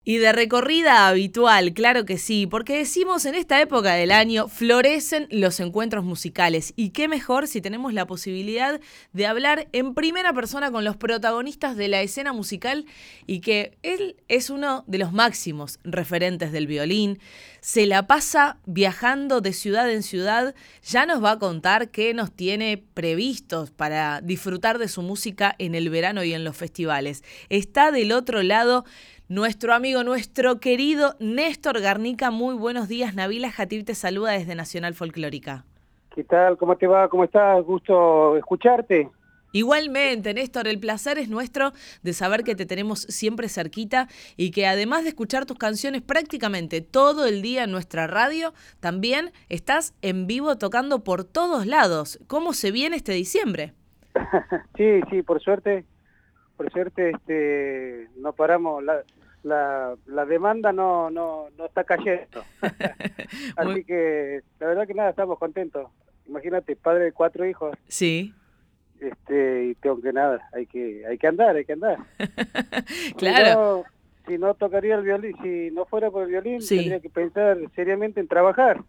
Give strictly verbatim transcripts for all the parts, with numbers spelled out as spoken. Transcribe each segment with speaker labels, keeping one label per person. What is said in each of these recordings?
Speaker 1: Y de recorrida habitual, claro que sí, porque decimos en esta época del año florecen los encuentros musicales y qué mejor si tenemos la posibilidad de hablar en primera persona con los protagonistas de la escena musical y que él es uno de los máximos referentes del violín, se la pasa viajando de ciudad en ciudad, ya nos va a contar qué nos tiene previstos para disfrutar de su música en el verano y en los festivales. Está del otro lado nuestro amigo, nuestro querido Néstor Garnica. Muy buenos días, Nabila Jatib te saluda desde Nacional Folclórica.
Speaker 2: ¿Qué tal? ¿Cómo te va? ¿Cómo estás? Gusto escucharte.
Speaker 1: Igualmente, Néstor, el placer es nuestro de saber que te tenemos siempre cerquita y que además de escuchar tus canciones prácticamente todo el día en nuestra radio, también estás en vivo tocando por todos lados. ¿Cómo se viene este diciembre?
Speaker 2: Sí, sí, por suerte, por suerte este, no paramos, la, la, la demanda no, no, no está cayendo.
Speaker 1: Muy...
Speaker 2: Así que la verdad que nada, estamos contentos. Imagínate, padre de cuatro hijos.
Speaker 1: Sí.
Speaker 2: Este, y tengo que nada, hay que, hay que andar, hay que andar. Si
Speaker 1: Claro.
Speaker 2: no, si no tocaría el violín, si no fuera por el violín,
Speaker 1: Sí.
Speaker 2: tendría que pensar seriamente en trabajar.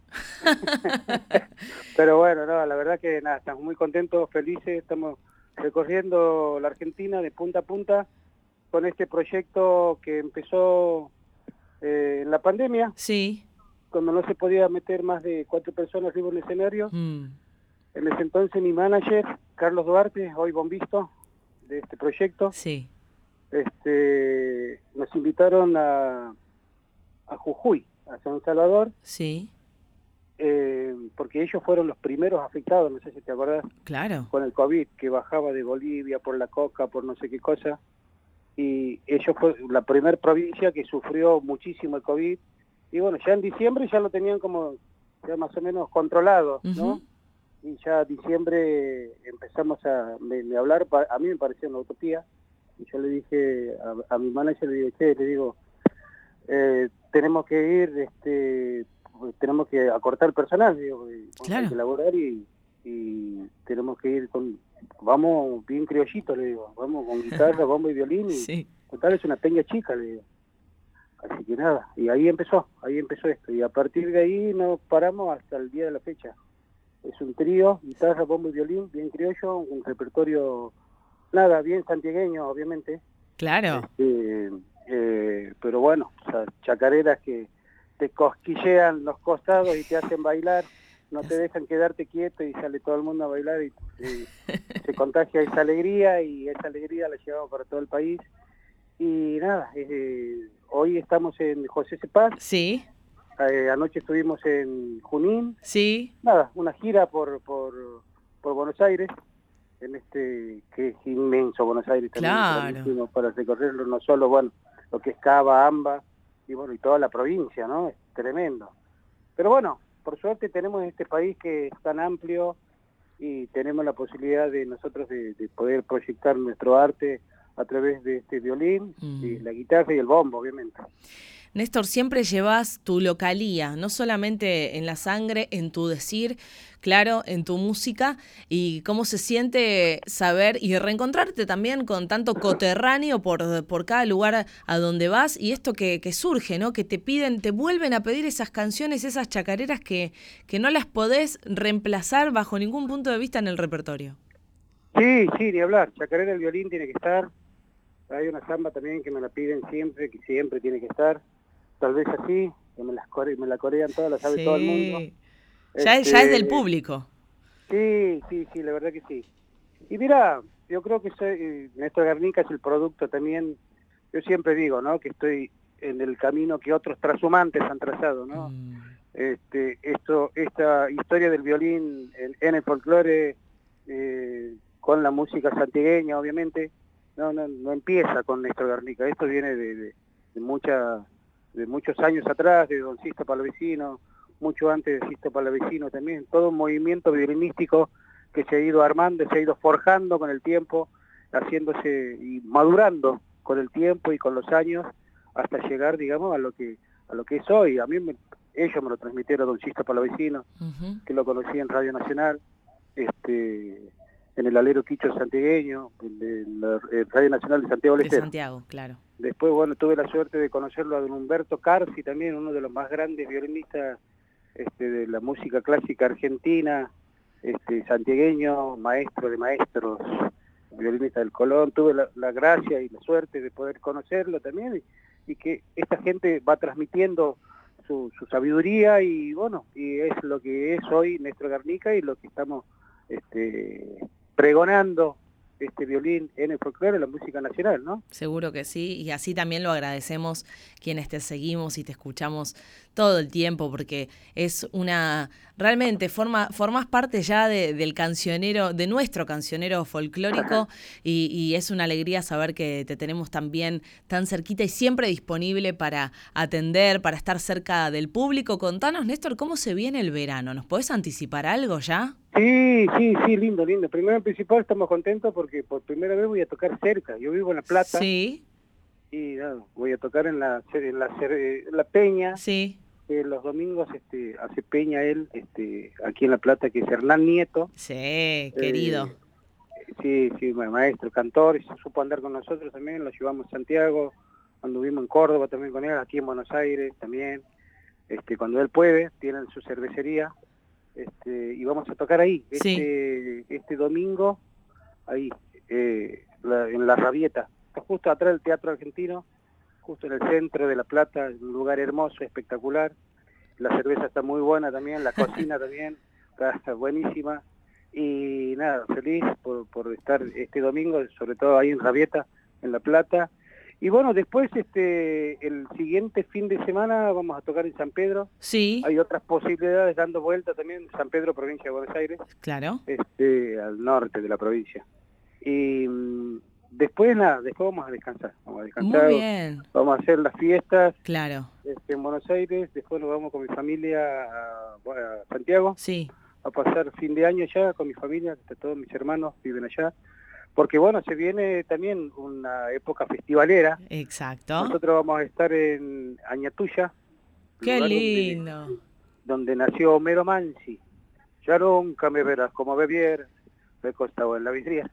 Speaker 2: Pero bueno, no, la verdad que nada, estamos muy contentos, felices, estamos recorriendo la Argentina de punta a punta con este proyecto que empezó eh, en la pandemia,
Speaker 1: Sí.
Speaker 2: cuando no se podía meter más de cuatro personas arriba en el escenario.
Speaker 1: Mm.
Speaker 2: En ese entonces mi manager, Carlos Duarte, hoy bombisto de este proyecto,
Speaker 1: Sí.
Speaker 2: este, nos invitaron a, a Jujuy, a San Salvador,
Speaker 1: Sí.
Speaker 2: eh, porque ellos fueron los primeros afectados, no sé si te acordás,
Speaker 1: Claro.
Speaker 2: con el COVID, que bajaba de Bolivia por la coca, por no sé qué cosa, y ellos fue la primera provincia que sufrió muchísimo el COVID, y bueno, ya en diciembre ya lo tenían como ya más o menos controlado, ¿no?
Speaker 1: Uh-huh.
Speaker 2: Y ya en diciembre empezamos a me, me hablar, a mí me parecía una utopía, y yo le dije a, a mi manager, le dije, che, le digo, eh, tenemos que ir, este, tenemos que acortar personal, digo,
Speaker 1: Claro.
Speaker 2: hay que laburar y, y tenemos que ir con, vamos bien criollitos, le digo, vamos con guitarra, bombo y violín, y
Speaker 1: Sí.
Speaker 2: total es una peña chica, le digo. Así que nada, y ahí empezó, ahí empezó esto, y a partir de ahí no paramos hasta el día de la fecha. Es un trío, guitarra, bombo y violín, bien criollo, un repertorio, nada, bien santiagueño, obviamente.
Speaker 1: Claro.
Speaker 2: Este, eh, pero bueno, o sea, chacareras que te cosquillean los costados y te hacen bailar, no te dejan quedarte quieto y sale todo el mundo a bailar y, y se contagia esa alegría y esa alegría la llevamos para todo el país. Y nada, eh, hoy estamos en José Cepaz,
Speaker 1: Sí.
Speaker 2: eh, anoche estuvimos en Junín,
Speaker 1: Sí.
Speaker 2: nada, una gira por, por, por Buenos Aires, en este que es inmenso Buenos Aires también,
Speaker 1: Claro.
Speaker 2: grandísimo para recorrerlo, no solo, bueno, lo que es Cava, Amba, y bueno, y toda la provincia, ¿no? Es tremendo. Pero bueno, por suerte tenemos este país que es tan amplio y tenemos la posibilidad de nosotros de, de poder proyectar nuestro arte a través de este violín,
Speaker 1: Mm.
Speaker 2: y la guitarra y el bombo, obviamente.
Speaker 1: Néstor, siempre llevas tu localía, no solamente en la sangre, en tu decir, claro, en tu música, y cómo se siente saber y reencontrarte también con tanto coterráneo por, por cada lugar a donde vas, y esto que, que surge, ¿no? Que te piden, te vuelven a pedir esas canciones, esas chacareras que, que no las podés reemplazar bajo ningún punto de vista en el repertorio.
Speaker 2: Sí, sí, ni hablar, chacarera el violín tiene que estar, hay una samba también que me la piden siempre, que siempre tiene que estar. Tal vez así, que me, las core, me la corean todas, la sabe todo el mundo.
Speaker 1: Sí. Ya, es- ya es del
Speaker 2: Este,
Speaker 1: público.
Speaker 2: sí, sí, sí, la verdad que sí. Y mira, yo creo que soy, Néstor Garnica es el producto también, yo siempre digo, ¿no? Que estoy en el camino que otros trashumantes han trazado, ¿no?
Speaker 1: Mm.
Speaker 2: Este, esto, esta historia del violín en, en el folclore, eh, con la música santiagueña, obviamente, no, no, no empieza con Néstor Garnica, esto viene de, de, de mucha de muchos años atrás, de Don Sisto Palavecino, mucho antes de Sisto Palavecino también, todo un movimiento violinístico que se ha ido armando, se ha ido forjando con el tiempo, haciéndose y madurando con el tiempo y con los años, hasta llegar, digamos, a lo que a lo que es hoy. A mí me, ellos me lo transmitieron Don Sisto Palavecino,
Speaker 1: Uh-huh.
Speaker 2: que lo conocí en Radio Nacional, este en el alero Quicho Santiagueño, de la eh, Radio Nacional de Santiago del
Speaker 1: De
Speaker 2: Estero.
Speaker 1: Santiago, claro.
Speaker 2: Después, bueno, tuve la suerte de conocerlo a don Humberto Carci, también uno de los más grandes violinistas este, de la música clásica argentina, este, santiagueño, maestro de maestros, violinista del Colón. Tuve la, la gracia y la suerte de poder conocerlo también, y, y que esta gente va transmitiendo su, su sabiduría, y bueno, y es lo que es hoy Néstor Garnica y lo que estamos este, pregonando, este violín en el folclore, la música nacional, ¿no?
Speaker 1: Seguro que sí, y así también lo agradecemos quienes te seguimos y te escuchamos todo el tiempo, porque es una, realmente forma, formas parte ya de, del cancionero, de nuestro cancionero folclórico, y, y es una alegría saber que te tenemos también tan cerquita y siempre disponible para atender, para estar cerca del público. Contanos, Néstor, ¿cómo se viene el verano? ¿Nos podés anticipar algo ya?
Speaker 2: Sí, sí, sí, lindo, lindo. Primero en principal estamos contentos porque por primera vez voy a tocar cerca. Yo vivo en La Plata.
Speaker 1: Sí.
Speaker 2: Y no, voy a tocar en la en la, en la Peña.
Speaker 1: Sí.
Speaker 2: Eh, los domingos este, hace Peña él, este, aquí en La Plata, que es Hernán Nieto.
Speaker 1: Sí, querido.
Speaker 2: Eh, sí, sí, maestro, cantor, y se supo andar con nosotros también, lo llevamos a Santiago, anduvimos en Córdoba también con él, aquí en Buenos Aires también. Este, cuando él puede, tienen su cervecería. Este, y vamos a tocar ahí, este, sí. este domingo, ahí, eh, la, en La Rabieta, está justo atrás del Teatro Argentino, justo en el centro de La Plata, un lugar hermoso, espectacular. La cerveza está muy buena también, la cocina también, está, está buenísima. Y nada, feliz por, por estar este domingo, sobre todo ahí en Rabieta, en La Plata. Y bueno, después este el siguiente fin de semana vamos a tocar en San Pedro.
Speaker 1: Sí.
Speaker 2: Hay otras posibilidades dando vuelta también, San Pedro, provincia de Buenos Aires.
Speaker 1: Claro.
Speaker 2: Este, al norte de la provincia. Y mmm, después nada, después vamos a descansar. Vamos a descansar.
Speaker 1: Muy bien.
Speaker 2: Vamos a hacer las fiestas.
Speaker 1: Claro.
Speaker 2: Este, en Buenos Aires, después nos vamos con mi familia a, a Santiago.
Speaker 1: Sí.
Speaker 2: A pasar fin de año ya con mi familia, que todos mis hermanos viven allá. Porque bueno, se viene también una época festivalera.
Speaker 1: Exacto.
Speaker 2: Nosotros vamos a estar en Añatuya.
Speaker 1: ¡Qué lindo!
Speaker 2: Donde, donde nació Homero Mansi. Ya nunca me verás como bebier, me costaba en la vidriera.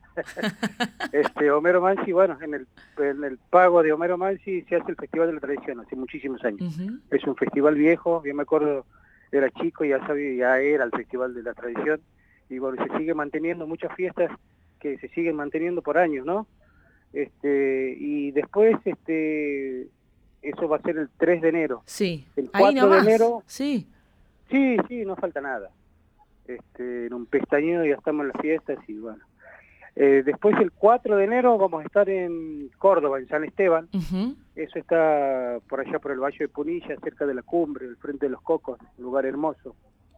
Speaker 2: este, Homero Mansi, bueno, en el, en el pago de Homero Mansi se hace el Festival de la Tradición, hace muchísimos años. Uh-huh. Es un festival viejo, yo me acuerdo, era chico y ya sabía, ya era el Festival de la Tradición. Y bueno, se sigue manteniendo muchas fiestas que se siguen manteniendo por años, ¿no? Este, y después, este, eso va a ser el tres de enero.
Speaker 1: Sí,
Speaker 2: el
Speaker 1: ahí
Speaker 2: cuatro
Speaker 1: nomás.
Speaker 2: de enero.
Speaker 1: Sí.
Speaker 2: Sí, sí, no falta nada. Este, en un pestañeo ya estamos en las fiestas y bueno. Eh, después el cuatro de enero vamos a estar en Córdoba, en San Esteban. Uh-huh. Eso está por allá por el Valle de Punilla, cerca de la cumbre, el Frente de los Cocos, un lugar hermoso.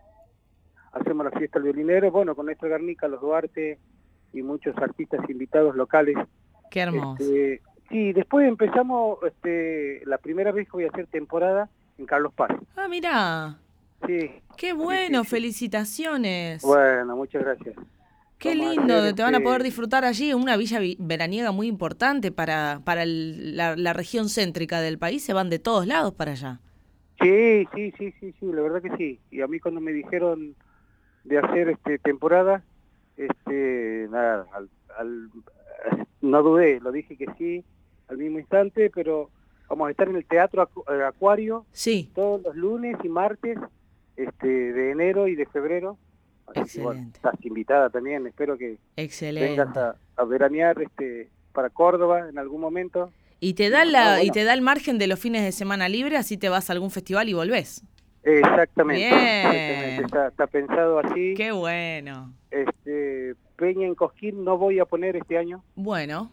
Speaker 2: Hacemos la fiesta del violinero, bueno, con Néstor Garnica, los Duarte y muchos artistas invitados locales.
Speaker 1: Qué hermoso.
Speaker 2: Este, sí, después empezamos, este, la primera vez que voy a hacer temporada en Carlos Paz.
Speaker 1: Ah, mira.
Speaker 2: Sí.
Speaker 1: Qué bueno,
Speaker 2: sí, sí,
Speaker 1: felicitaciones.
Speaker 2: Bueno, muchas gracias.
Speaker 1: Qué Vamos lindo, hacer, te van a poder disfrutar allí, una villa veraniega muy importante para, para el, la, la región céntrica del país, se van de todos lados para allá.
Speaker 2: Sí, sí, sí, sí, sí, la verdad que sí. Y a mí cuando me dijeron de hacer este temporada, este, nada, al, al, no dudé, lo dije que sí al mismo instante, pero vamos a estar en el Teatro Acu Acuario
Speaker 1: sí.
Speaker 2: todos los lunes y martes este, de enero y de febrero. Así
Speaker 1: Excelente.
Speaker 2: Que, bueno, estás invitada también, espero que
Speaker 1: Excelente.
Speaker 2: vengas a, a veranear este, para Córdoba en algún momento.
Speaker 1: Y te da la, bueno. y te da el margen de los fines de semana libre, así te vas a algún festival y volvés.
Speaker 2: Exactamente.
Speaker 1: Bien.
Speaker 2: Exactamente. Está, está pensado así.
Speaker 1: Qué bueno.
Speaker 2: Este, Peña en Cosquín no voy a poner este año.
Speaker 1: Bueno.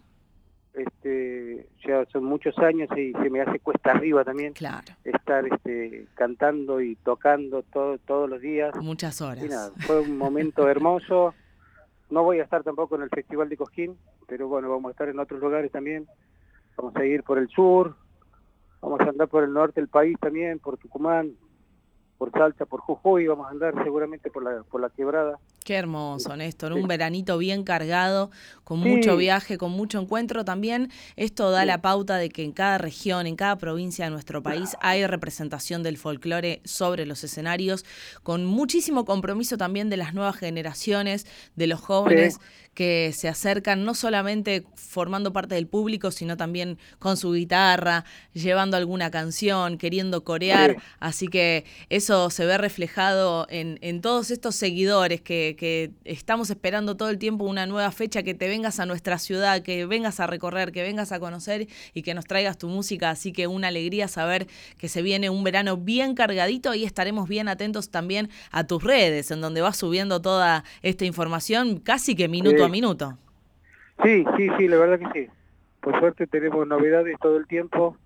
Speaker 2: Este, ya son muchos años y se me hace cuesta arriba también.
Speaker 1: Claro.
Speaker 2: Estar este, cantando y tocando todo, todos los días.
Speaker 1: Muchas horas.
Speaker 2: Y nada, fue un momento hermoso. No voy a estar tampoco en el Festival de Cosquín, pero bueno, vamos a estar en otros lugares también. Vamos a ir por el sur, vamos a andar por el norte del país también, por Tucumán, por Salta, por Jujuy, vamos a andar seguramente por la, por la quebrada.
Speaker 1: Qué hermoso, Néstor, un veranito bien cargado, con
Speaker 2: Sí,
Speaker 1: mucho viaje, con mucho encuentro también. Esto da
Speaker 2: sí,
Speaker 1: la pauta de que en cada región, en cada provincia de nuestro país hay representación del folclore sobre los escenarios, con muchísimo compromiso también de las nuevas generaciones, de los
Speaker 2: sí,
Speaker 1: jóvenes que se acercan no solamente formando parte del público, sino también con su guitarra, llevando alguna canción, queriendo corear.
Speaker 2: sí,
Speaker 1: Así que eso se ve reflejado en, en todos estos seguidores que, que estamos esperando todo el tiempo una nueva fecha, que te vengas a nuestra ciudad, que vengas a recorrer, que vengas a conocer y que nos traigas tu música. Así que una alegría saber que se viene un verano bien cargadito y estaremos bien atentos también a tus redes, en donde vas subiendo toda esta información casi que minuto a
Speaker 2: sí,
Speaker 1: minuto.
Speaker 2: sí, sí, sí, la verdad que sí. Por suerte tenemos novedades todo el tiempo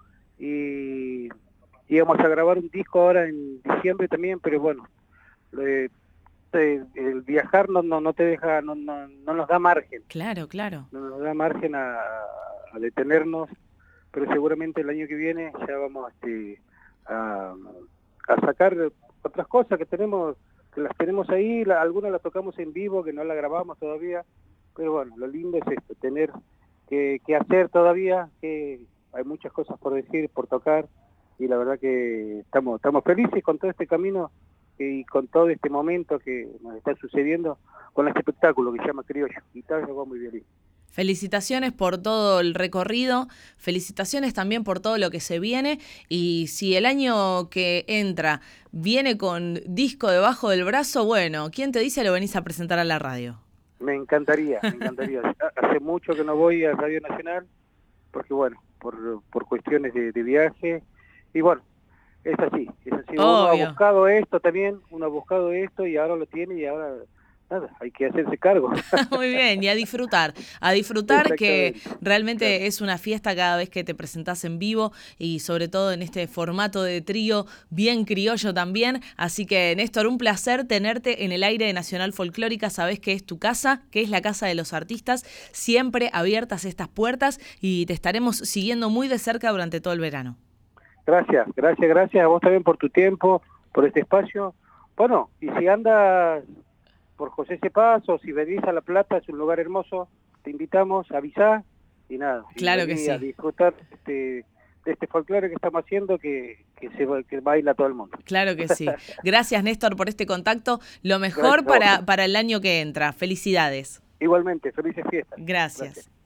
Speaker 2: y íbamos a grabar un disco ahora en diciembre también, pero bueno, eh, eh, el viajar no, no, no te deja, no, no, no nos da margen,
Speaker 1: Claro, claro.
Speaker 2: no nos da margen a, a detenernos, pero seguramente el año que viene ya vamos este, a, a sacar otras cosas que tenemos, que las tenemos ahí, la, algunas las tocamos en vivo, que no las grabamos todavía, pero bueno, lo lindo es esto, tener que, que hacer todavía, que hay muchas cosas por decir, por tocar, y la verdad que estamos, estamos felices con todo este camino y con todo este momento que nos está sucediendo con este espectáculo que se llama Criollo, guitarra, bombo y violín.
Speaker 1: Felicitaciones por todo el recorrido, felicitaciones también por todo lo que se viene, y si el año que entra viene con disco debajo del brazo, bueno, ¿quién te dice lo venís a presentar a la radio?
Speaker 2: Me encantaría, me encantaría. Hace mucho que no voy a Radio Nacional, porque bueno, por, por cuestiones de, de viaje, y bueno, es así, es así. Uno ha
Speaker 1: Obvio.
Speaker 2: buscado esto también, uno ha buscado esto y ahora lo tiene y ahora, nada, hay que hacerse cargo.
Speaker 1: Muy bien, y a disfrutar, a disfrutar que
Speaker 2: Exactamente,
Speaker 1: realmente
Speaker 2: claro.
Speaker 1: es una fiesta cada vez que te presentás en vivo y sobre todo en este formato de trío bien criollo también. Así que, Néstor, un placer tenerte en el aire de Nacional Folclórica. Sabés que es tu casa, que es la casa de los artistas, siempre abiertas estas puertas y te estaremos siguiendo muy de cerca durante todo el verano.
Speaker 2: Gracias, gracias, gracias a vos también por tu tiempo, por este espacio. Bueno, y si andas por José Cepaz o si venís a La Plata, es un lugar hermoso, te invitamos, avisá y nada, y
Speaker 1: Claro que
Speaker 2: vení a
Speaker 1: sí.
Speaker 2: disfrutar este, de este folclore que estamos haciendo que, que se que baila todo el mundo.
Speaker 1: Claro que sí. Gracias, Néstor, por este contacto. Lo mejor
Speaker 2: Gracias a vos.
Speaker 1: para, para el año que entra. Felicidades.
Speaker 2: Igualmente, felices fiestas.
Speaker 1: Gracias.
Speaker 2: Gracias.